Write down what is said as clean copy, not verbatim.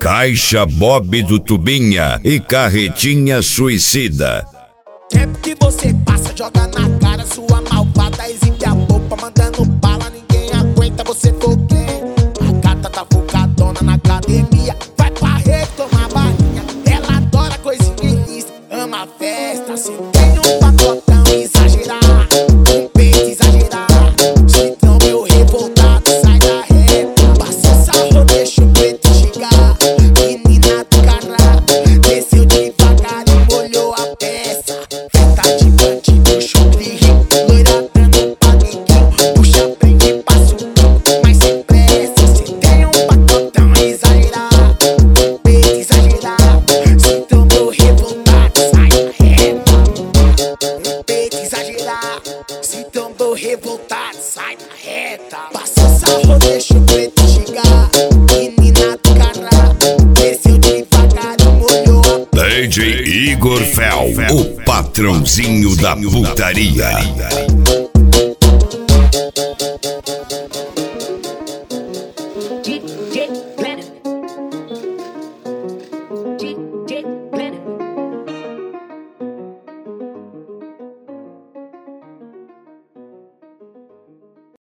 Caixa Bob do Tubinha e Carretinha Suicida. Tempo que você passa, joga na cara sua malvada, exibe a roupa, mandando bala, ninguém aguenta, você for quem? A gata tá focadona na academia, vai pra rede tomar balinha, ela adora coisinha ilícita, ama a festa, se tem um pacotão exagerar, um peito exagerar, se tão meu revoltado, sai da reta, passa sarro, deixa o preto chegar, menina do cará, desceu devagar e molhou a peça. Feta de bandido, chupri, loira dando panequinho, puxa prende e passa o pouco, mas sem pressa. Cê tem um pacotão exagerado, um peito exagerado, se tomou revoltado, sai da reta. Um peito exagerado, se tomou revoltado, sai da reta. Passa sarro, deixa o preto chegar, menina do cará, desceu devagar e molhou a DJ Igor Fel, o patrãozinho da putaria.